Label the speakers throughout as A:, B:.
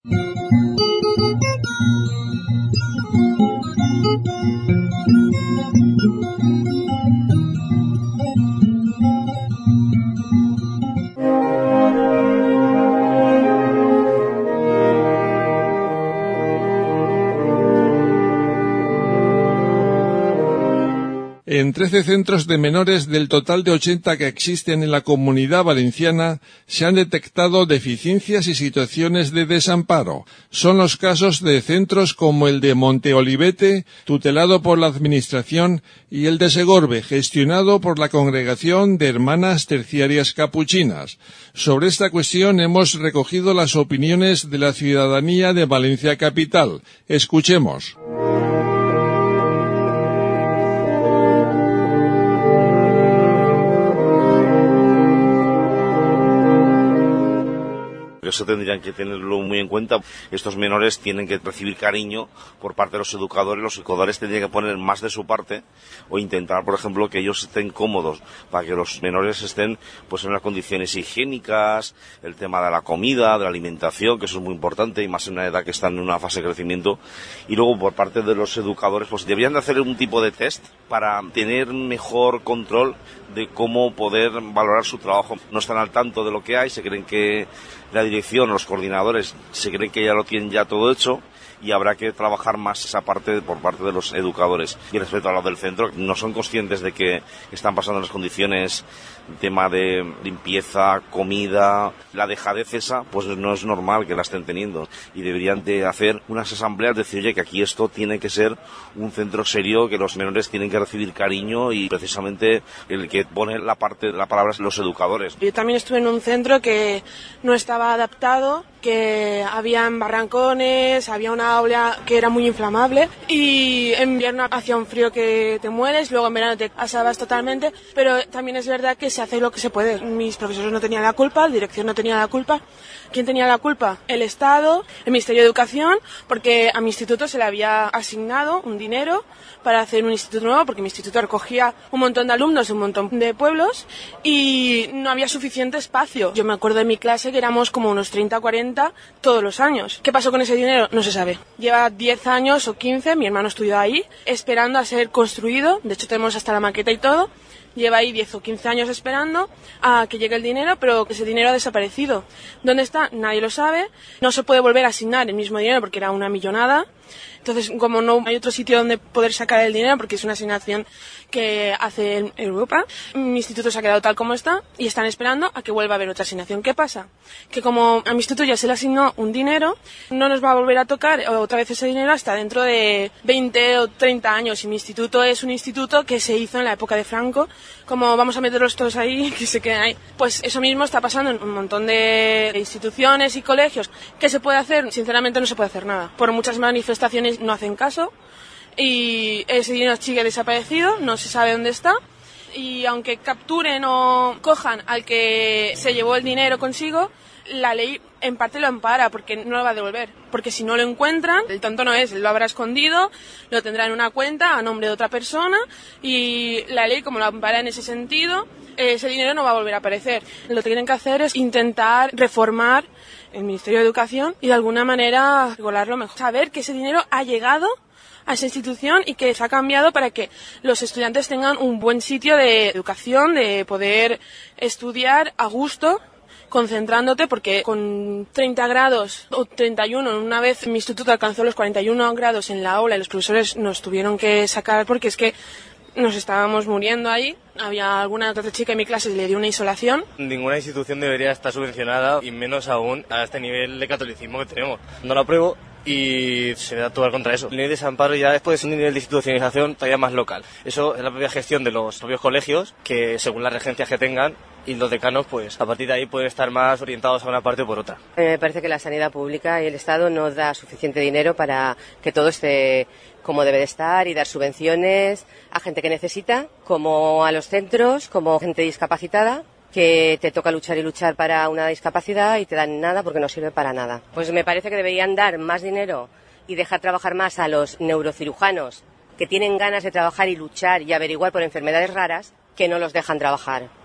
A: En 13 centros de menores del total de 80 que existen en la Comunidad Valenciana se han detectado deficiencias y situaciones de desamparo. Son los casos de centros como el de Monteolivete, tutelado por la Administración, y el de Segorbe, gestionado por la Congregación de Hermanas Terciarias Capuchinas. Sobre esta cuestión hemos recogido las opiniones de la ciudadanía de Valencia Capital. Escuchemos.
B: Eso tendrían que tenerlo muy en cuenta. Estos menores tienen que recibir cariño por parte de los educadores. Los educadores tendrían que poner más de su parte o intentar, por ejemplo, que ellos estén cómodos para que los menores estén pues en unas condiciones higiénicas, el tema de la comida, de la alimentación, que eso es muy importante y más en una edad que están en una fase de crecimiento. Y luego por parte de los educadores pues deberían de hacer un tipo de test para tener mejor control de cómo poder valorar su trabajo. No están al tanto de lo que hay, se creen que la dirección, los coordinadores, se creen que ya lo tienen ya todo hecho y habrá que trabajar más esa parte por parte de los educadores. Y respecto a lo del centro, no son conscientes de que están pasando las condiciones, tema de limpieza, comida, la dejadez esa, pues no es normal que la estén teniendo. Y deberían de hacer unas asambleas, decir, oye, que aquí esto tiene que ser un centro serio, que los menores tienen que recibir cariño y precisamente el que pone la parte de la palabra es los educadores.
C: Yo también estuve en un centro que no estaba adaptado, que habían barrancones, había una aula que era muy inflamable y en invierno hacía un frío que te mueres, luego en verano te asabas totalmente, pero también es verdad que se hace lo que se puede. Mis profesores no tenían la culpa, la dirección no tenía la culpa. ¿Quién tenía la culpa? El Estado, el Ministerio de Educación, porque a mi instituto se le había asignado un dinero para hacer un instituto nuevo, porque mi instituto recogía un montón de alumnos de un montón de pueblos y no había suficiente espacio. Yo me acuerdo de mi clase que éramos como unos 30 o 40 todos los años. ¿Qué pasó con ese dinero? No se sabe. Lleva 10 años o 15, mi hermano estudió ahí, esperando a ser construido. De hecho tenemos hasta la maqueta y todo. Lleva ahí 10 o 15 años esperando a que llegue el dinero, pero ese dinero ha desaparecido. ¿Dónde está? Nadie lo sabe. No se puede volver a asignar el mismo dinero porque era una millonada. Entonces, como no hay otro sitio donde poder sacar el dinero, porque es una asignación que hace Europa, mi instituto se ha quedado tal como está y están esperando a que vuelva a haber otra asignación. ¿Qué pasa? Que como a mi instituto ya se le asignó un dinero, no nos va a volver a tocar otra vez ese dinero hasta dentro de 20 o 30 años. Y mi instituto es un instituto que se hizo en la época de Franco. Como vamos a meterlos todos ahí, que se queden ahí. Pues eso mismo está pasando en un montón de instituciones y colegios. ¿Qué se puede hacer? Sinceramente no se puede hacer nada. Por muchas manifestaciones no hacen caso y ese dinero sigue desaparecido, no se sabe dónde está. Y aunque capturen o cojan al que se llevó el dinero consigo, la ley en parte lo ampara porque no lo va a devolver. Porque si no lo encuentran, el tonto no es, él lo habrá escondido, lo tendrá en una cuenta a nombre de otra persona y la ley, como lo ampara en ese sentido, ese dinero no va a volver a aparecer. Lo que tienen que hacer es intentar reformar el Ministerio de Educación y de alguna manera regularlo mejor. Saber que ese dinero ha llegado a esa institución y que se ha cambiado para que los estudiantes tengan un buen sitio de educación, de poder estudiar a gusto, concentrándote, porque con 30 grados o 31, una vez mi instituto alcanzó los 41 grados en la aula y los profesores nos tuvieron que sacar porque es que nos estábamos muriendo ahí. Había alguna otra chica en mi clase que le dio una insolación.
D: Ninguna institución debería estar subvencionada y menos aún a este nivel de catolicismo que tenemos. No lo apruebo y se debe actuar contra eso. El nivel de desamparo ya después es un nivel de institucionalización todavía más local. Eso es la propia gestión de los propios colegios, que según las regencias que tengan, y los decanos, pues a partir de ahí pueden estar más orientados a una parte o por otra.
E: Me parece que la sanidad pública y el Estado no da suficiente dinero para que todo esté como debe de estar y dar subvenciones a gente que necesita, como a los centros, como gente discapacitada, que te toca luchar y luchar para una discapacidad y te dan nada porque no sirve para nada. Pues me parece que deberían dar más dinero y dejar trabajar más a los neurocirujanos que tienen ganas de trabajar y luchar y averiguar por enfermedades raras, que no los dejan trabajar.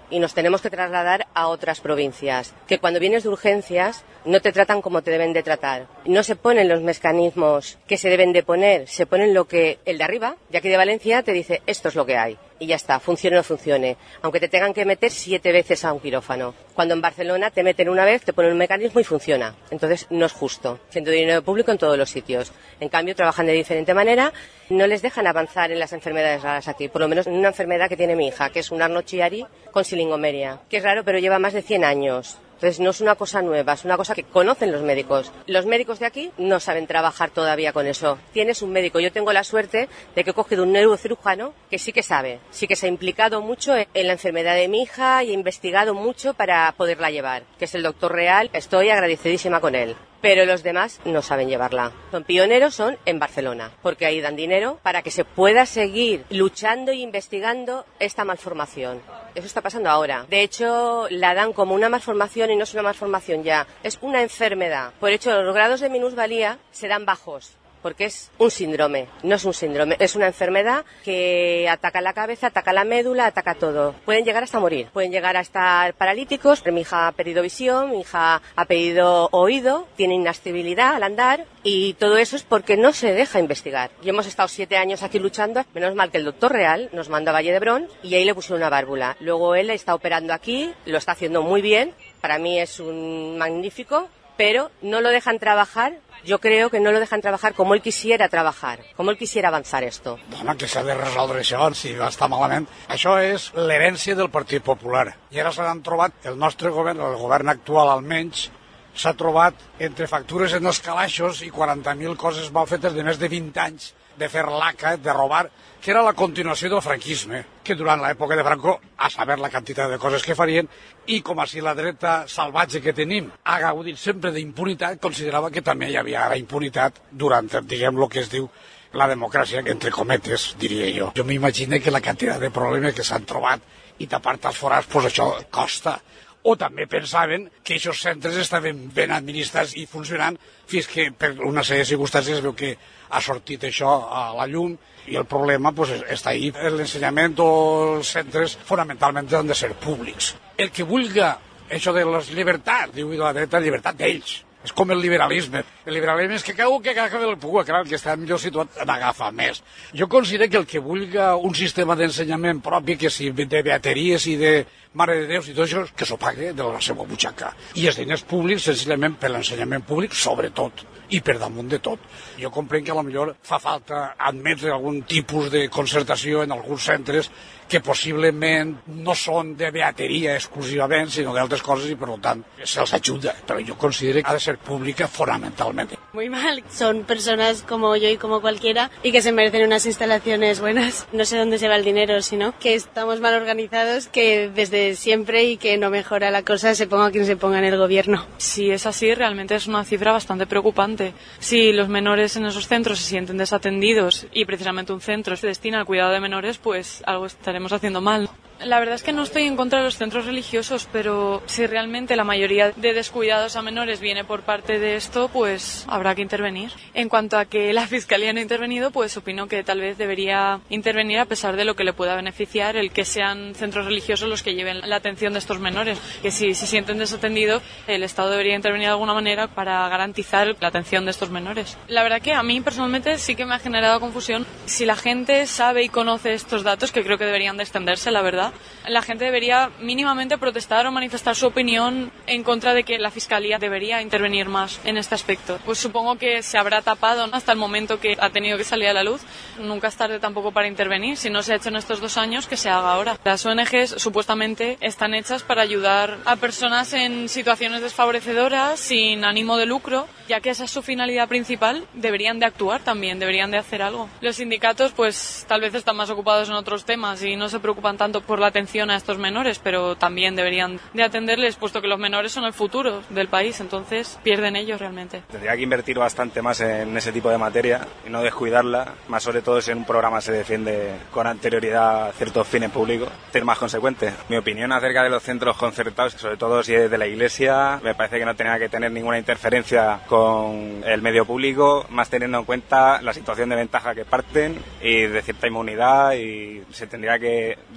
E: y nos tenemos que trasladar a otras provincias, que cuando vienes de urgencias no te tratan como te deben de tratar. No se ponen los mecanismos que se deben de poner, se ponen lo que el de arriba, de aquí de Valencia, te dice esto es lo que hay. Y ya está, funcione o no funcione. Aunque te tengan que meter 7 veces a un quirófano. Cuando en Barcelona te meten una vez, te ponen un mecanismo y funciona. Entonces no es justo. Siendo dinero público en todos los sitios. En cambio, trabajan de diferente manera. No les dejan avanzar en las enfermedades raras aquí. Por lo menos en una enfermedad que tiene mi hija, que es un Arno-Chiari con silingomeria. Que es raro, pero lleva más de 100 años. Entonces no es una cosa nueva, es una cosa que conocen los médicos. Los médicos de aquí no saben trabajar todavía con eso. Tienes un médico, yo tengo la suerte de que he cogido un neurocirujano que sí que sabe, sí que se ha implicado mucho en la enfermedad de mi hija y ha investigado mucho para poderla llevar, que es el doctor Real. Estoy agradecidísima con él. Pero los demás no saben llevarla. Son pioneros, son en Barcelona, porque ahí dan dinero para que se pueda seguir luchando e investigando esta malformación. Eso está pasando ahora. De hecho, la dan como una malformación y no es una malformación ya, es una enfermedad. Por hecho, los grados de minusvalía se dan bajos. Porque es un síndrome, no es un síndrome, es una enfermedad que ataca la cabeza, ataca la médula, ataca todo. Pueden llegar hasta morir, pueden llegar a estar paralíticos. Mi hija ha perdido visión, mi hija ha perdido oído, tiene inestabilidad al andar y todo eso es porque no se deja investigar. Y hemos estado 7 años aquí luchando, menos mal que el doctor Real nos mandó a Valle d'Hebron y ahí le pusieron una válvula. Luego él está operando aquí, lo está haciendo muy bien, para mí es un magnífico, pero no lo dejan trabajar. Yo creo que no lo dejan trabajar com ell quisiera trabajar, com ell quisiera avançar esto.
F: Home, que s'ha de resoldre això, si va estar malament. Això és l'herència del Partit Popular. I ara se l'han trobat, el nostre govern, el govern actual almenys, s'ha trobat entre factures en els calaixos i 40.000 coses mal fetes de més de 20 anys, de fer laca, de robar, que era la continuació del franquisme, que durant l'època de Franco, a saber la quantitat de coses que farien, i com així la dreta salvatge que tenim ha gaudit sempre d'impunitat, considerava que també hi havia ara impunitat durant, diguem, el que es diu la democràcia, entre cometes, diria jo. Jo m'imagino que la quantitat de problemes que s'han trobat i tapar els forats, doncs això costa. O també pensaven que aquests centres estaven ben administrats i funcionant fins que per una sèrie de circumstàncies es veu que ha sortit això a la llum i el problema pues, està ahí. L'ensenyament o els centres fonamentalment han de ser públics. El que vulgui això de les llibertats, diu la dreta, llibertat d'ells. És com el liberalisme. El liberalisme és que cada que agafa el pugui, clar, que està millor situat n'agafa més. Jo considero que el que vulgui un sistema d'ensenyament propi, que si de beateries i de Mare de Déus i tot això, que s'ho pague de la seva butxaca. I els diners públics, senzillament per l'ensenyament públic, sobretot, i per damunt de tot. Jo comprenc que potser fa falta admetre algun tipus de concertació en alguns centres que possiblement no són de beateria exclusivament, sinó d'altres coses, i per tant se'ls ajuda. Però jo considero que ha de ser pública fonamentalment.
G: Muy mal. Son personas como yo y como cualquiera y que se merecen unas instalaciones buenas. No sé dónde se va el dinero, sino que estamos mal organizados, que desde siempre y que no mejora la cosa, se ponga quien se ponga en el gobierno.
H: Si es así, realmente es una cifra bastante preocupante. Si los menores en esos centros se sienten desatendidos y precisamente un centro se destina al cuidado de menores, pues algo estaremos haciendo mal. La verdad es que no estoy en contra de los centros religiosos, pero si realmente la mayoría de descuidados a menores viene por parte de esto, pues habrá que intervenir. En cuanto a que la Fiscalía no ha intervenido, pues opino que tal vez debería intervenir a pesar de lo que le pueda beneficiar el que sean centros religiosos los que lleven la atención de estos menores. Que si se sienten desatendidos, el Estado debería intervenir de alguna manera para garantizar la atención de estos menores. La verdad que a mí personalmente sí que me ha generado confusión. Si la gente sabe y conoce estos datos, que creo que deberían de extenderse, la verdad, la gente debería mínimamente protestar o manifestar su opinión en contra de que la Fiscalía debería intervenir más en este aspecto. Pues supongo que se habrá tapado, ¿no?, hasta el momento que ha tenido que salir a la luz. Nunca es tarde tampoco para intervenir. Si no se ha hecho en estos 2 años, que se haga ahora. Las ONGs supuestamente están hechas para ayudar a personas en situaciones desfavorecedoras, sin ánimo de lucro, ya que esa es su finalidad principal. Deberían de actuar también, deberían de hacer algo. Los sindicatos pues tal vez están más ocupados en otros temas y no se preocupan tanto por la atención a estos menores, pero también deberían de atenderles, puesto que los menores son el futuro del país, entonces pierden ellos realmente.
I: Tendría que invertir bastante más en ese tipo de materia y no descuidarla, más sobre todo si en un programa se defiende con anterioridad ciertos fines públicos, ser más consecuente. Mi opinión acerca de los centros concertados, sobre todo si es de la Iglesia, me parece que no tenía que tener ninguna interferencia con el medio público, más teniendo en cuenta la situación de ventaja que parten y de cierta inmunidad, y se tendría que desvincular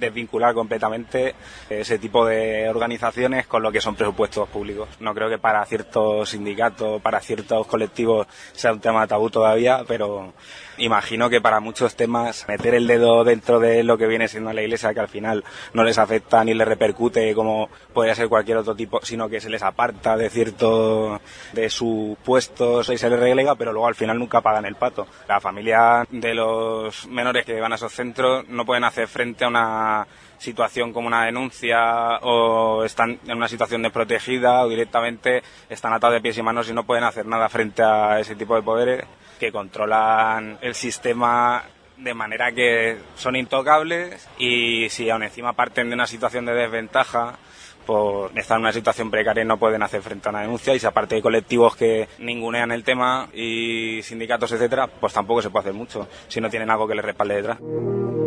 I: desvirtúa completamente ese tipo de organizaciones con lo que son presupuestos públicos. No creo que para ciertos sindicatos, para ciertos colectivos sea un tema tabú todavía, pero imagino que para muchos temas meter el dedo dentro de lo que viene siendo la Iglesia, que al final no les afecta ni les repercute como podría ser cualquier otro tipo, sino que se les aparta de sus puestos y se les relega, pero luego al final nunca pagan el pato. La familia de los menores que van a esos centros no pueden hacer frente a una situación como una denuncia, o están en una situación desprotegida, o directamente están atados de pies y manos y no pueden hacer nada frente a ese tipo de poderes que controlan el sistema de manera que son intocables, y si aún encima parten de una situación de desventaja por estar en una situación precaria, no pueden hacer frente a una denuncia, y si aparte de colectivos que ningunean el tema y sindicatos, etcétera, pues tampoco se puede hacer mucho si no tienen algo que les respalde detrás.